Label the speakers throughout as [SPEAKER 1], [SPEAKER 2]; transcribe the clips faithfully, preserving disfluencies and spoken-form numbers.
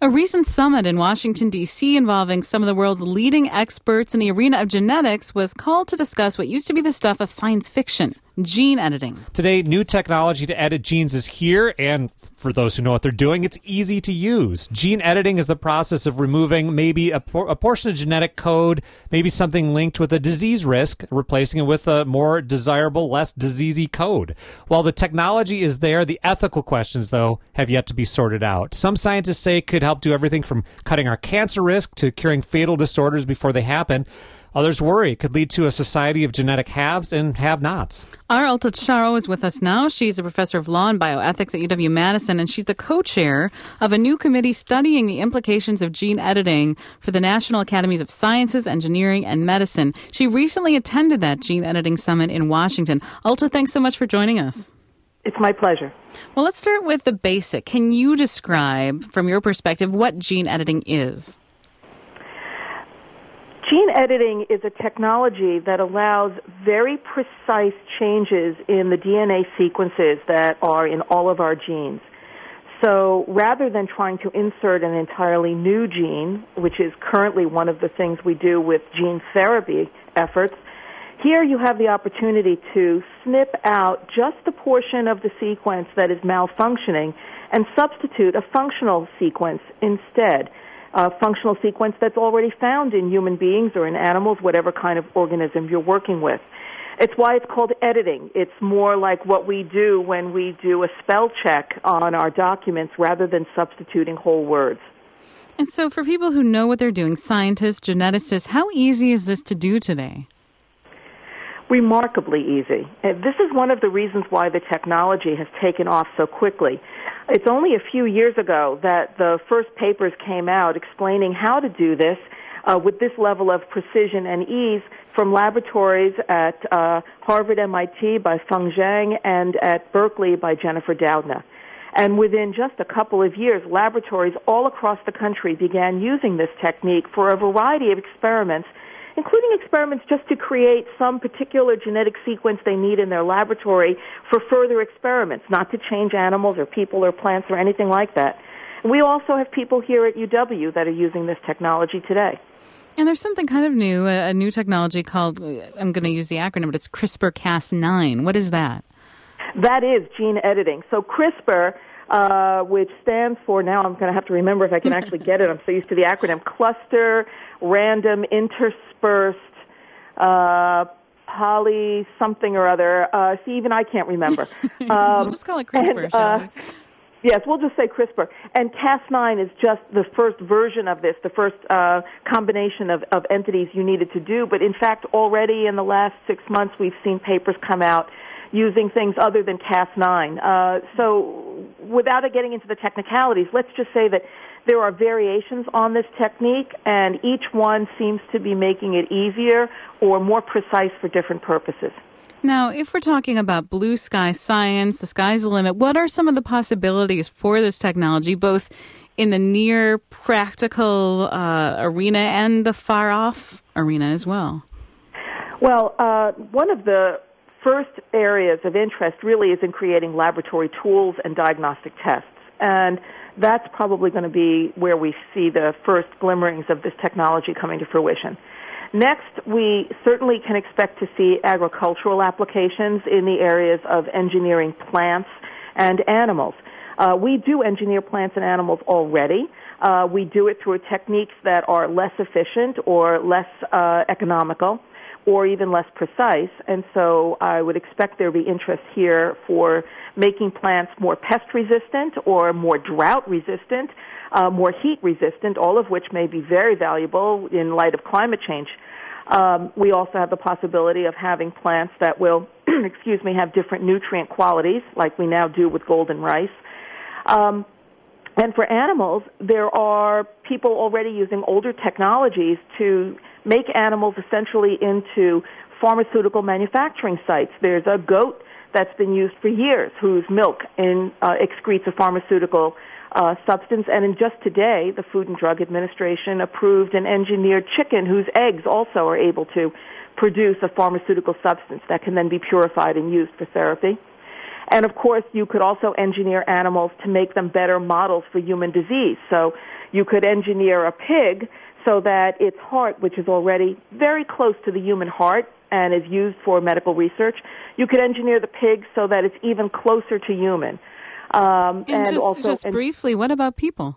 [SPEAKER 1] A recent summit in Washington, D C involving some of the world's leading experts in the arena of genetics was called to discuss what used to be the stuff of science fiction, gene editing.
[SPEAKER 2] Today, new technology to edit genes is here, and for those who know what they're doing, it's easy to use. Gene editing is the process of removing maybe a, por- a portion of genetic code, maybe something linked with a disease risk, replacing it with a more desirable, less diseasey code. While the technology is there, the ethical questions, though, have yet to be sorted out. Some scientists say it could help do everything from cutting our cancer risk to curing fatal disorders before they happen. Others worry it could lead to a society of genetic haves and have-nots.
[SPEAKER 1] Our Alta Charo is with us now. She's a professor of law and bioethics at U W-Madison, and she's the co-chair of a new committee studying the implications of gene editing for the National Academies of Sciences, Engineering, and Medicine. She recently attended that gene editing summit in Washington. Alta, thanks so much for joining us.
[SPEAKER 3] It's my pleasure.
[SPEAKER 1] Well, let's start with the basic. Can you describe, from your perspective, what gene editing is?
[SPEAKER 3] Gene editing is a technology that allows very precise changes in the D N A sequences that are in all of our genes. So rather than trying to insert an entirely new gene, which is currently one of the things we do with gene therapy efforts, here you have the opportunity to snip out just the portion of the sequence that is malfunctioning and substitute a functional sequence instead. A functional sequence that's already found in human beings or in animals, whatever kind of organism you're working with. It's why it's called editing. It's more like what we do when we do a spell check on our documents rather than substituting whole words.
[SPEAKER 1] And so for people who know what they're doing, scientists, geneticists, how easy is this to do today?
[SPEAKER 3] Remarkably easy. And this is one of the reasons why the technology has taken off so quickly. It's only a few years ago that the first papers came out explaining how to do this uh, with this level of precision and ease from laboratories at uh, Harvard M I T by Feng Zhang and at Berkeley by Jennifer Doudna. And within just a couple of years, laboratories all across the country began using this technique for a variety of experiments, including experiments just to create some particular genetic sequence they need in their laboratory for further experiments, not to change animals or people or plants or anything like that. And we also have people here at U W that are using this technology today.
[SPEAKER 1] And there's something kind of new, a, a new technology called, I'm going to use the acronym, but it's CRISPR Cas nine. What is that?
[SPEAKER 3] That is gene editing. So CRISPR, uh, which stands for, now I'm going to have to remember if I can actually get it, I'm so used to the acronym, Cluster Random Interspersed uh, Poly something or other. Uh, see, even I can't remember. Um,
[SPEAKER 1] we'll just call it CRISPR,
[SPEAKER 3] and,
[SPEAKER 1] shall
[SPEAKER 3] uh,
[SPEAKER 1] we?
[SPEAKER 3] Yes, we'll just say CRISPR. And Cas nine is just the first version of this, the first uh, combination of, of entities you needed to do. But in fact, already in the last six months, we've seen papers come out using things other than Cas nine. Uh, so without getting into the technicalities, let's just say that there are variations on this technique, and each one seems to be making it easier or more precise for different purposes.
[SPEAKER 1] Now, if we're talking about blue sky science, the sky's the limit, what are some of the possibilities for this technology, both in the near practical uh, arena and the far-off arena as well?
[SPEAKER 3] Well, uh, one of the first areas of interest really is in creating laboratory tools and diagnostic tests. And that's probably going to be where we see the first glimmerings of this technology coming to fruition. Next, we certainly can expect to see agricultural applications in the areas of engineering plants and animals. Uh, we do engineer plants and animals already. Uh, we do it through techniques that are less efficient or less uh, economical or even less precise, and so I would expect there will be interest here for making plants more pest-resistant or more drought-resistant, uh, more heat-resistant, all of which may be very valuable in light of climate change. Um, we also have the possibility of having plants that will, excuse me, have different nutrient qualities, like we now do with golden rice. Um, and for animals, there are people already using older technologies to make animals essentially into pharmaceutical manufacturing sites. There's a goat that's been used for years whose milk in, uh, excretes a pharmaceutical uh, substance. And in just today, the Food and Drug Administration approved an engineered chicken whose eggs also are able to produce a pharmaceutical substance that can then be purified and used for therapy. And, of course, you could also engineer animals to make them better models for human disease. So You could engineer a pig so that its heart, which is already very close to the human heart and is used for medical research, you could engineer the pig so that it's even closer to human. Um,
[SPEAKER 1] and,
[SPEAKER 3] and
[SPEAKER 1] just,
[SPEAKER 3] also,
[SPEAKER 1] just
[SPEAKER 3] and,
[SPEAKER 1] briefly, what about people?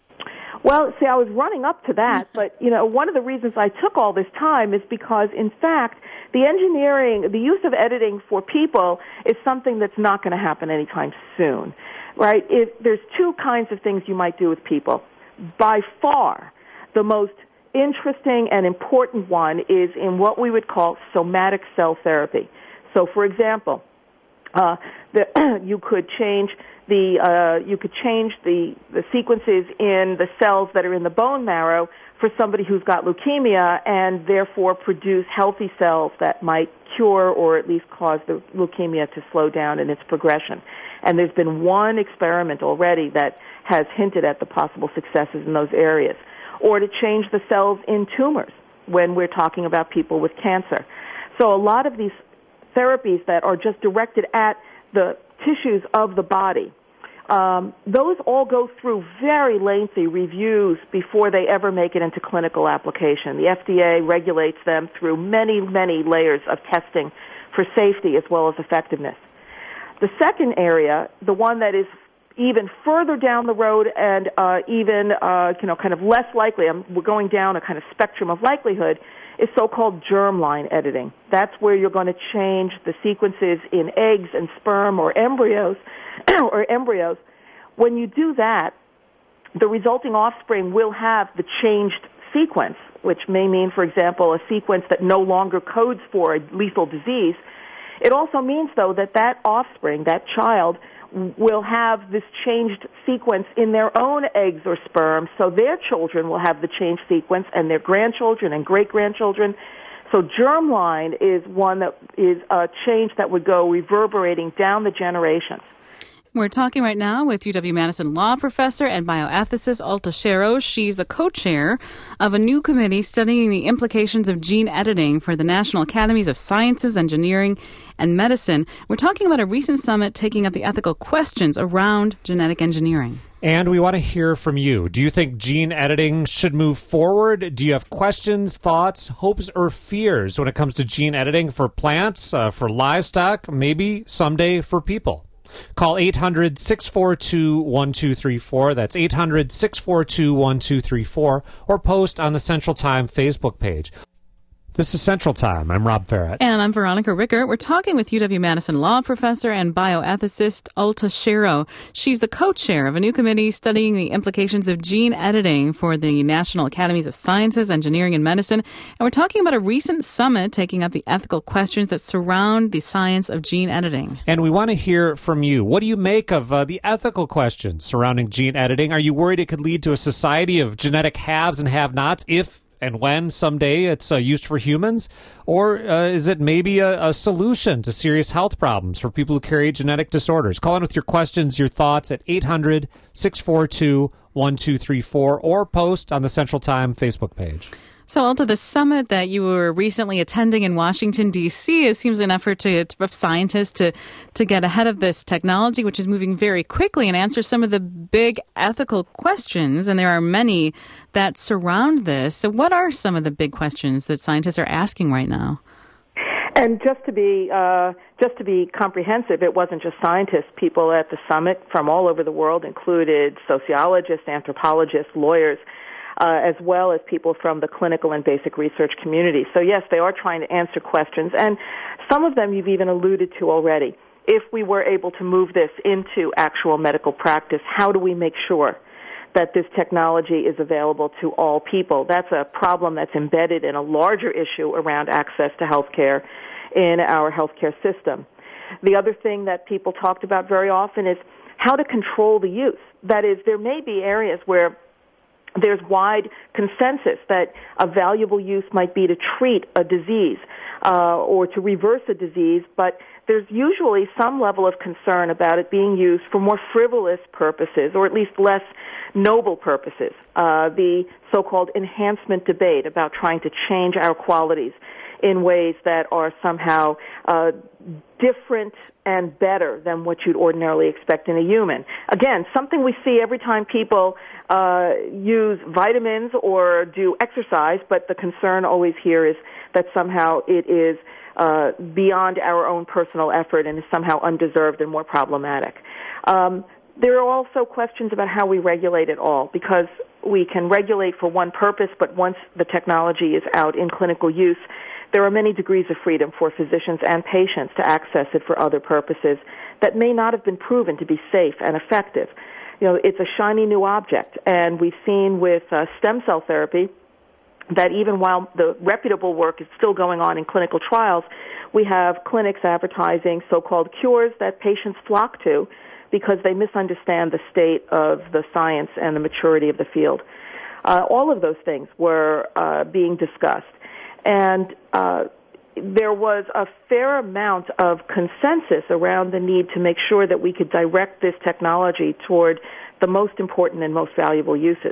[SPEAKER 3] Well, see, I was running up to that, but, you know, one of the reasons I took all this time is because, in fact, the engineering, the use of editing for people is something that's not going to happen anytime soon, right? If, there's two kinds of things you might do with people. By far, the most interesting and important one is in what we would call somatic cell therapy. So, for example, uh, the, you could change the uh, you could change the, the sequences in the cells that are in the bone marrow for somebody who's got leukemia and therefore produce healthy cells that might cure or at least cause the leukemia to slow down in its progression. And there's been one experiment already that has hinted at the possible successes in those areas. Or to change the cells in tumors when we're talking about people with cancer. So a lot of these therapies that are just directed at the tissues of the body, um, those all go through very lengthy reviews before they ever make it into clinical application. The F D A regulates them through many, many layers of testing for safety as well as effectiveness. The second area, the one that is even further down the road and uh, even, uh, you know, kind of less likely, um, we're going down a kind of spectrum of likelihood, is so-called germline editing. That's where you're going to change the sequences in eggs and sperm or embryos, or embryos. When you do that, the resulting offspring will have the changed sequence, which may mean, for example, a sequence that no longer codes for a lethal disease. It also means, though, that that offspring, that child, will have this changed sequence in their own eggs or sperm, so their children will have the changed sequence and their grandchildren and great-grandchildren. So germline is one that is a change that would go reverberating down the generations.
[SPEAKER 1] We're talking right now with U W-Madison law professor and bioethicist Alta Shero. She's the co-chair of a new committee studying the implications of gene editing for the National Academies of Sciences, Engineering, and Medicine. We're talking about a recent summit taking up the ethical questions around genetic engineering.
[SPEAKER 2] And we want to hear from you. Do you think gene editing should move forward? Do you have questions, thoughts, hopes, or fears when it comes to gene editing for plants, uh, for livestock, maybe someday for people? Call eight hundred, six four two, one two three four. That's eight hundred, six four two, one two three four. Or post on the Central Time Facebook page. This is Central Time. I'm Rob Farrett.
[SPEAKER 1] And I'm Veronica Ricker. We're talking with U W-Madison law professor and bioethicist Alta Shero. She's the co-chair of a new committee studying the implications of gene editing for the National Academies of Sciences, Engineering, and Medicine. And we're talking about a recent summit taking up the ethical questions that surround the science of gene editing.
[SPEAKER 2] And we want to hear from you. What do you make of uh, the ethical questions surrounding gene editing? Are you worried it could lead to a society of genetic haves and have-nots if and when someday it's uh, used for humans? Or uh, is it maybe a, a solution to serious health problems for people who carry genetic disorders? Call in with your questions, your thoughts at eight hundred, six four two, one two three four or post on the Central Time Facebook page.
[SPEAKER 1] So, Alta, the summit that you were recently attending in Washington, D C, it seems an effort to, to, of scientists to, to get ahead of this technology, which is moving very quickly, and answer some of the big ethical questions, and there are many that surround this. So what are some of the big questions that scientists are asking right now?
[SPEAKER 3] And just to be uh, just to be comprehensive, it wasn't just scientists. People at the summit from all over the world included sociologists, anthropologists, lawyers, Uh, as well as people from the clinical and basic research community. So yes, they are trying to answer questions, and some of them you've even alluded to already. If we were able to move this into actual medical practice, how do we make sure that this technology is available to all people? That's a problem that's embedded in a larger issue around access to health care in our healthcare system. The other thing that people talked about very often is how to control the use. That is, there may be areas where there's wide consensus that a valuable use might be to treat a disease uh, or to reverse a disease, but there's usually some level of concern about it being used for more frivolous purposes or at least less noble purposes. Uh, the so-called enhancement debate about trying to change our qualities in ways that are somehow uh, different and better than what you'd ordinarily expect in a human. Again, something we see every time people uh, use vitamins or do exercise, but the concern always here is that somehow it is uh, beyond our own personal effort and is somehow undeserved and more problematic. Um, there are also questions about how we regulate it all, because we can regulate for one purpose, but once the technology is out in clinical use, there are many degrees of freedom for physicians and patients to access it for other purposes that may not have been proven to be safe and effective. You know, it's a shiny new object, and we've seen with uh, stem cell therapy that even while the reputable work is still going on in clinical trials, we have clinics advertising so-called cures that patients flock to because they misunderstand the state of the science and the maturity of the field. Uh, all of those things were uh, being discussed. And uh, there was a fair amount of consensus around the need to make sure that we could direct this technology toward the most important and most valuable uses.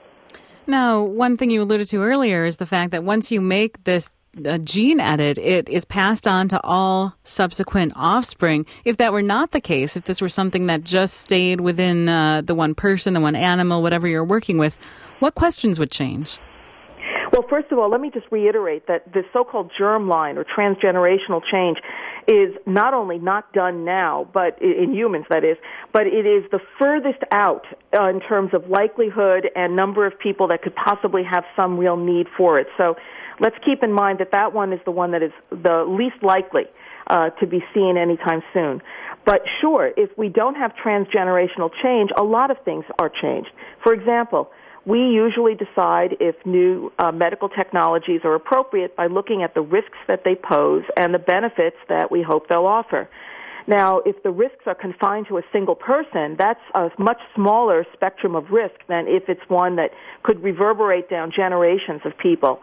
[SPEAKER 1] Now, one thing you alluded to earlier is the fact that once you make this uh, gene edit, it is passed on to all subsequent offspring. If that were not the case, if this were something that just stayed within uh, the one person, the one animal, whatever you're working with, what questions would change?
[SPEAKER 3] Well, first of all, let me just reiterate that the so-called germline or transgenerational change is not only not done now, but in humans, that is, but it is the furthest out uh, in terms of likelihood and number of people that could possibly have some real need for it. So let's keep in mind that that one is the one that is the least likely uh, to be seen anytime soon. But sure, if we don't have transgenerational change, a lot of things are changed. For example, we usually decide if new uh, medical technologies are appropriate by looking at the risks that they pose and the benefits that we hope they'll offer. Now, if the risks are confined to a single person, that's a much smaller spectrum of risk than if it's one that could reverberate down generations of people.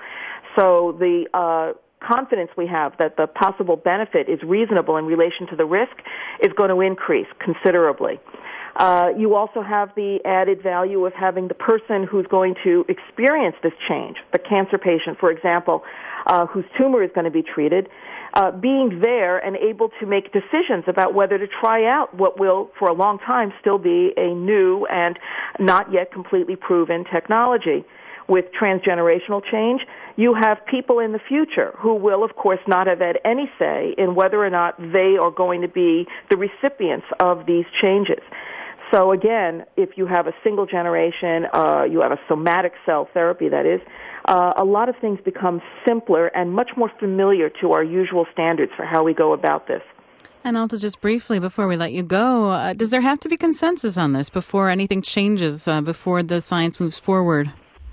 [SPEAKER 3] So the uh, confidence we have that the possible benefit is reasonable in relation to the risk is going to increase considerably. Uh, you also have the added value of having the person who's going to experience this change, the cancer patient, for example, uh, whose tumor is going to be treated, uh, being there and able to make decisions about whether to try out what will, for a long time, still be a new and not yet completely proven technology. With transgenerational change, you have people in the future who will, of course, not have had any say in whether or not they are going to be the recipients of these changes. So again, if you have a single generation, uh, you have a somatic cell therapy, that is, uh, a lot of things become simpler and much more familiar to our usual standards for how we go about this.
[SPEAKER 1] And also, just briefly, before we let you go, uh, does there have to be consensus on this before anything changes, uh, before the science moves forward?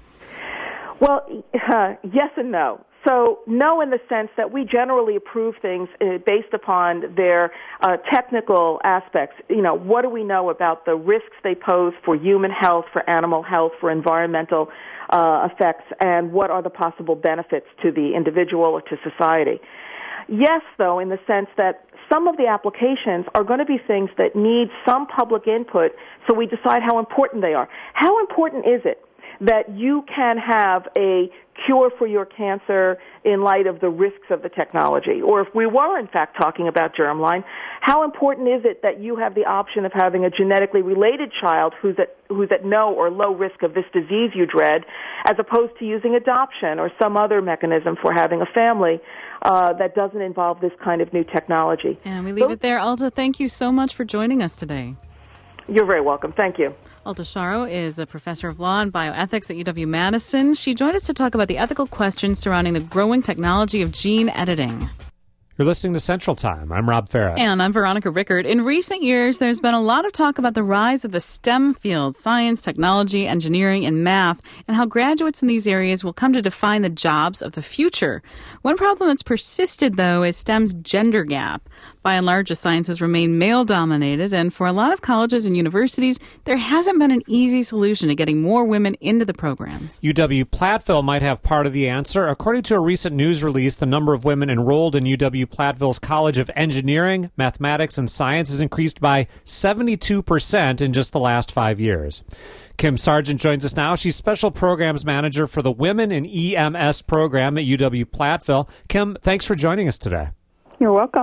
[SPEAKER 3] Well, uh, yes and no. So no in the sense that we generally approve things uh, based upon their uh, technical aspects. You know, what do we know about the risks they pose for human health, for animal health, for environmental uh, effects, and what are the possible benefits to the individual or to society? Yes, though, in the sense that some of the applications are going to be things that need some public input, so we decide how important they are. How important is it that you can have a cure for your cancer in light of the risks of the technology? Or if we were, in fact, talking about germline, how important is it that you have the option of having a genetically related child who's at, who's at no or low risk of this disease you dread, as opposed to using adoption or some other mechanism for having a family uh, that doesn't involve this kind of new technology?
[SPEAKER 1] And we leave so, it there. Alta, thank you so much for joining us today.
[SPEAKER 3] You're very welcome. Thank you.
[SPEAKER 1] Alta Charo is a professor of law and bioethics at U W-Madison. She joined us to talk about the ethical questions surrounding the growing technology of gene editing.
[SPEAKER 2] You're listening to Central Time. I'm Rob Farah.
[SPEAKER 1] And I'm Veronica Rickard. In recent years, there's been a lot of talk about the rise of the STEM fields, science, technology, engineering, and math, and how graduates in these areas will come to define the jobs of the future. One problem that's persisted, though, is STEM's gender gap. By and large, the sciences remain male-dominated, and for a lot of colleges and universities, there hasn't been an easy solution to getting more women into the programs.
[SPEAKER 2] U W-Platteville might have part of the answer. According to a recent news release, the number of women enrolled in U W-Platteville's College of Engineering, Mathematics, and Science has increased by seventy-two percent in just the last five years. Kim Sargent joins us now. She's Special Programs Manager for the Women in E M S program at U W-Platteville. Kim, thanks for joining us today.
[SPEAKER 4] You're welcome.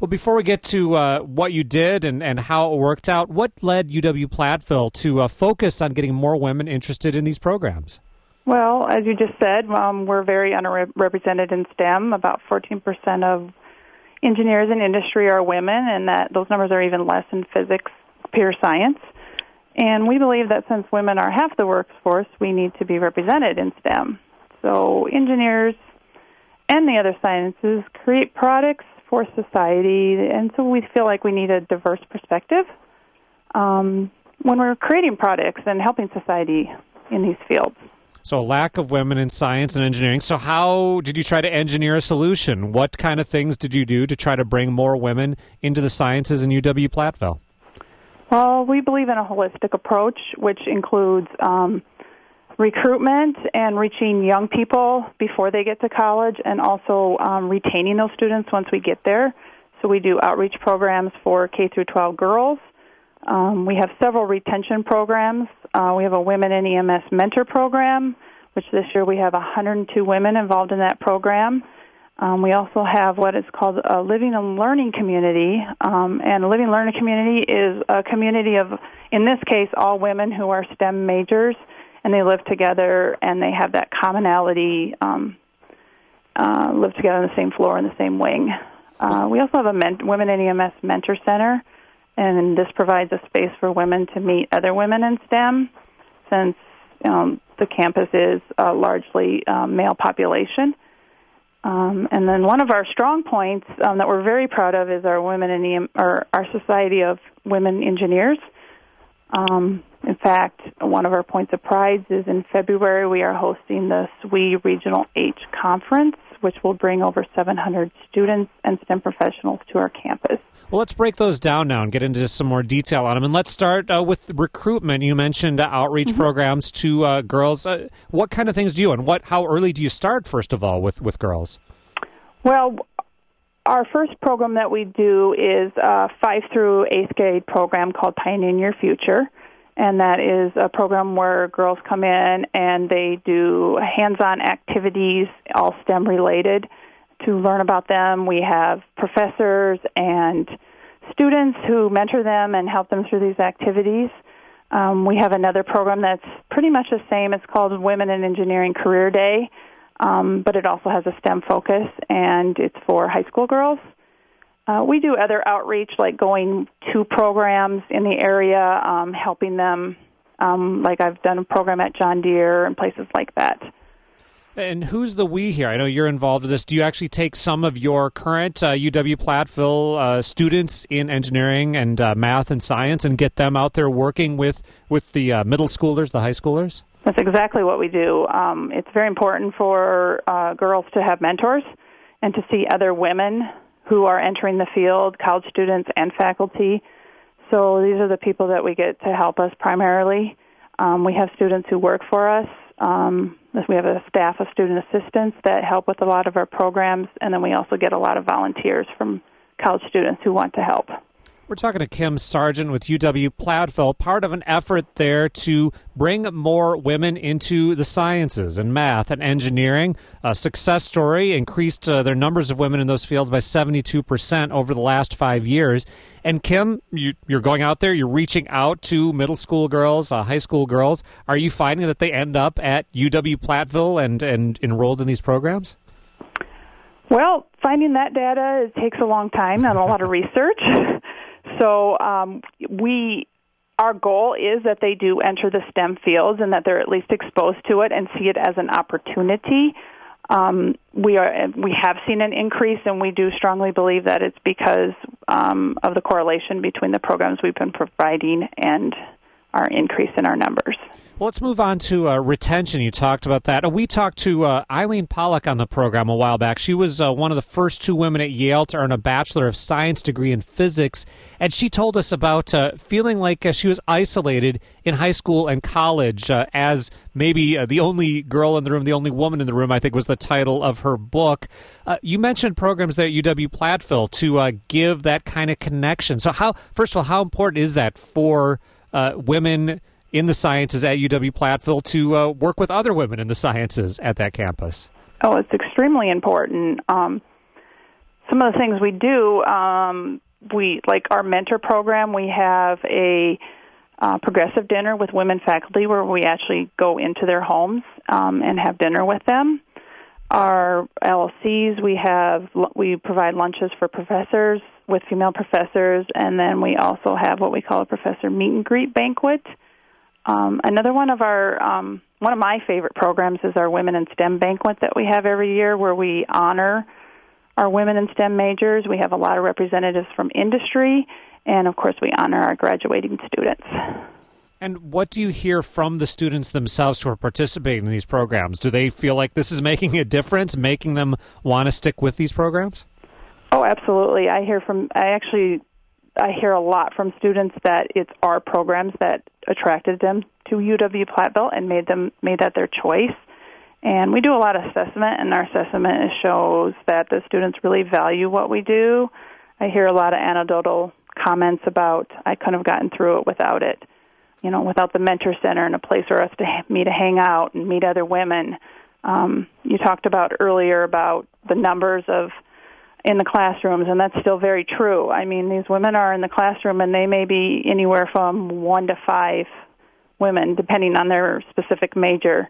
[SPEAKER 2] Well, before we get to uh, what you did and, and how it worked out, what led U W-Platteville to uh, focus on getting more women interested in these programs?
[SPEAKER 4] Well, as you just said, um, we're very underrepresented in STEM. About fourteen percent of engineers in industry are women, and that those numbers are even less in physics, pure science. And we believe that since women are half the workforce, we need to be represented in STEM. So engineers and the other sciences create products for society, and so we feel like we need a diverse perspective um, when we're creating products and helping society in these fields.
[SPEAKER 2] So a lack of women in science and engineering. So how did you try to engineer a solution? What kind of things did you do to try to bring more women into the sciences in U W-Platteville?
[SPEAKER 4] Well, we believe in a holistic approach, which includes um, recruitment and reaching young people before they get to college, and also um, retaining those students once we get there. So we do outreach programs for K through twelve girls. Um, we have several retention programs. Uh, we have a Women in E M S mentor program, which this year we have one hundred two women involved in that program. Um, we also have what is called a living and learning community, um, and a living and learning community is a community of, in this case, all women who are STEM majors, and they live together, and they have that commonality, um, uh, live together on the same floor in the same wing. Uh, we also have a men- Women in E M S Mentor Center, and this provides a space for women to meet other women in STEM, since um, the campus is uh, largely um, male population. Um, and then one of our strong points um, that we're very proud of is our women in E M, or our Society of Women Engineers. Um, in fact, one of our points of pride is in February we are hosting the S W E Regional H Conference, which will bring over seven hundred students and STEM professionals to our campus.
[SPEAKER 2] Well, let's break those down now and get into some more detail on them. And let's start uh, with recruitment. You mentioned uh, outreach mm-hmm. programs to uh, girls. Uh, what kind of things do you, and what? How early do you start, first of all, with, with girls?
[SPEAKER 4] Well, our first program that we do is a five through eighth grade program called Pioneering Your Future. And that is a program where girls come in and they do hands-on activities, all STEM related, to learn about them. We have professors and students who mentor them and help them through these activities. Um, we have another program that's pretty much the same. It's called Women in Engineering Career Day, um, but it also has a STEM focus, and it's for high school girls. Uh, we do other outreach, like going to programs in the area, um, helping them, um, like I've done a program at John Deere and places like that.
[SPEAKER 2] And who's the we here? I know you're involved with this. Do you actually take some of your current uh, U W-Platteville uh, students in engineering and uh, math and science and get them out there working with, with the uh, middle schoolers, the high schoolers?
[SPEAKER 4] That's exactly what we do. Um, it's very important for uh, girls to have mentors and to see other women who are entering the field, college students and faculty. So these are the people that we get to help us primarily. Um, we have students who work for us. Um, we have a staff of student assistants that help with a lot of our programs, and then we also get a lot of volunteers from college students who want to help.
[SPEAKER 2] We're talking to Kim Sargent with U W-Platteville, part of an effort there to bring more women into the sciences and math and engineering. A success story, increased uh, their numbers of women in those fields by seventy-two percent over the last five years. And Kim, you, you're going out there, you're reaching out to middle school girls, uh, high school girls. Are you finding that they end up at U W-Platteville and, and enrolled in these programs?
[SPEAKER 4] Well, finding that data it takes a long time and a lot of research. So um, we, our goal is that they do enter the STEM fields and that they're at least exposed to it and see it as an opportunity. Um, we are we have seen an increase, and we do strongly believe that it's because um, of the correlation between the programs we've been providing and our increase in our numbers.
[SPEAKER 2] Well, let's move on to uh, retention. You talked about that. We talked to uh, Eileen Pollock on the program a while back. She was uh, one of the first two women at Yale to earn a Bachelor of Science degree in physics, and she told us about uh, feeling like uh, she was isolated in high school and college uh, as maybe uh, the only girl in the room, the only woman in the room, I think was the title of her book. Uh, you mentioned programs there at U W-Platteville to uh, give that kind of connection. So how, first of all, how important is that for uh, women in the sciences at U W-Platteville to uh, work with other women in the sciences at that campus?
[SPEAKER 4] Oh, it's extremely important. Um, some of the things we do, um, we like our mentor program. We have a uh, progressive dinner with women faculty where we actually go into their homes um, and have dinner with them. Our L L Cs, we have we provide lunches for professors with female professors, and then we also have what we call a professor meet and greet banquet. Um, another one of our um, one of my favorite programs is our Women in STEM banquet that we have every year, where we honor our women in STEM majors. We have a lot of representatives from industry, and of course, we honor our graduating students.
[SPEAKER 2] And what do you hear from the students themselves who are participating in these programs? Do they feel like this is making a difference, making them want to stick with these programs?
[SPEAKER 4] Oh, absolutely. I hear from, I actually, I hear a lot from students that it's our programs that attracted them to U W Platteville and made them, made that their choice. And we do a lot of assessment, and our assessment shows that the students really value what we do. I hear a lot of anecdotal comments about, I couldn't have gotten through it without it. You know, without the Mentor Center and a place for us to me to hang out and meet other women. Um, you talked about earlier about the numbers of in the classrooms, and that's still very true. I mean, these women are in the classroom, and they may be anywhere from one to five women, depending on their specific major.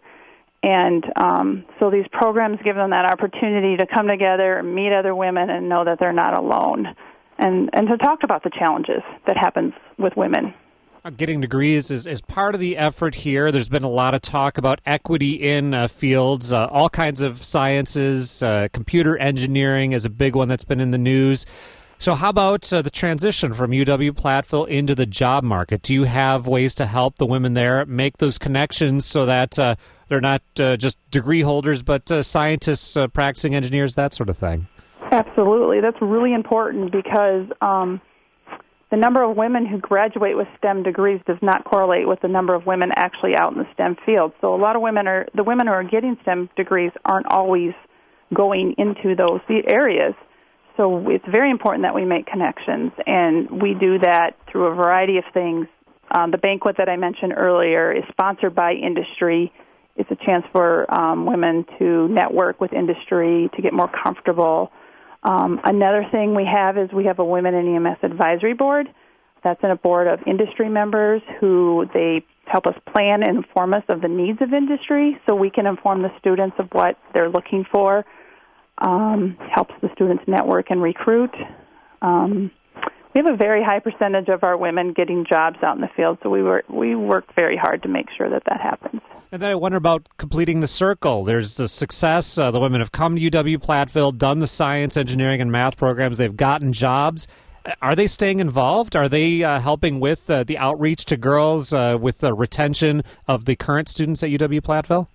[SPEAKER 4] And um, so these programs give them that opportunity to come together and meet other women and know that they're not alone, and, and to talk about the challenges that happens with women.
[SPEAKER 2] Getting degrees is, is part of the effort here. There's been a lot of talk about equity in uh, fields, uh, all kinds of sciences. Uh, computer engineering is a big one that's been in the news. So how about uh, the transition from U W Platteville into the job market? Do you have ways to help the women there make those connections so that uh, they're not uh, just degree holders, but uh, scientists, uh, practicing engineers, that sort of thing?
[SPEAKER 4] Absolutely. That's really important because um, the number of women who graduate with STEM degrees does not correlate with the number of women actually out in the STEM field. So a lot of women are, the women who are getting STEM degrees aren't always going into those areas. So it's very important that we make connections, and we do that through a variety of things. Um, the banquet that I mentioned earlier is sponsored by industry. It's a chance for um, women to network with industry, to get more comfortable. Um, another thing we have is we have a Women in E M S Advisory Board. That's in a board of industry members who they help us plan and inform us of the needs of industry so we can inform the students of what they're looking for. Um, helps the students network and recruit. Um, we have a very high percentage of our women getting jobs out in the field, so we work, we work very hard to make sure that that happens.
[SPEAKER 2] And then I wonder about completing the circle. There's the success. Uh, the women have come to U W Platteville, done the science, engineering, and math programs. They've gotten jobs. Are they staying involved? Are they uh, helping with uh, the outreach to girls, uh, with the retention of the current students at U W Platteville?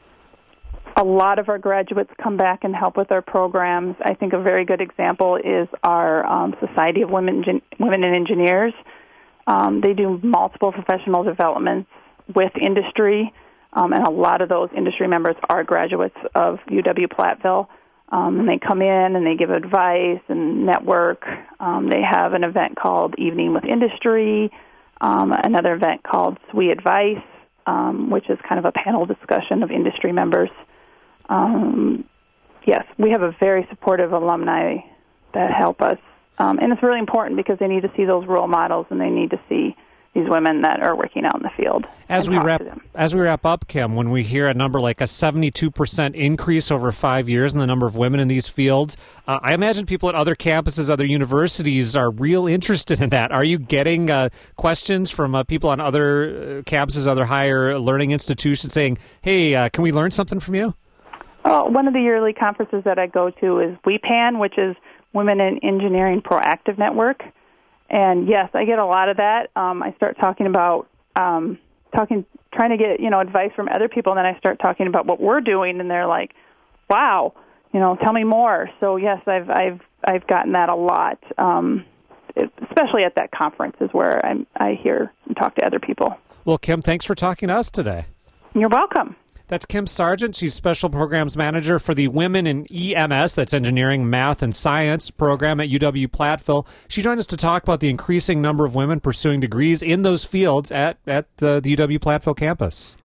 [SPEAKER 4] A lot of our graduates come back and help with our programs. I think a very good example is our um, Society of Women, Gen- Women in Engineers. Um, they do multiple professional developments with industry, um, and a lot of those industry members are graduates of U W Platteville. Um, and they come in and they give advice and network. Um, they have an event called Evening with Industry, um, another event called SWE Advice, um, which is kind of a panel discussion of industry members. Um, yes, we have a very supportive alumni that help us. Um, and it's really important because they need to see those role models and they need to see these women that are working out in the field.
[SPEAKER 2] As we wrap as we wrap up, Kim, when we hear a number like a seventy-two percent increase over five years in the number of women in these fields, uh, I imagine people at other campuses, other universities are real interested in that. Are you getting uh, questions from uh, people on other uh, campuses, other higher learning institutions saying, hey, uh, can we learn something from you?
[SPEAKER 4] Oh, one of the yearly conferences that I go to is W E P A N, which is Women in Engineering Proactive Network. And yes, I get a lot of that. Um, I start talking about um, talking, trying to get you know advice from other people, and then I start talking about what we're doing, and they're like, "Wow, you know, tell me more." So yes, I've I've I've gotten that a lot, um, especially at that conference is where I I hear and talk to other people.
[SPEAKER 2] Well, Kim, thanks for talking to us today.
[SPEAKER 4] You're welcome.
[SPEAKER 2] That's Kim Sargent. She's Special Programs Manager for the Women in E M S, that's Engineering, Math, and Science program at U W Platteville. She joined us to talk about the increasing number of women pursuing degrees in those fields at, at the, the U W Platteville campus.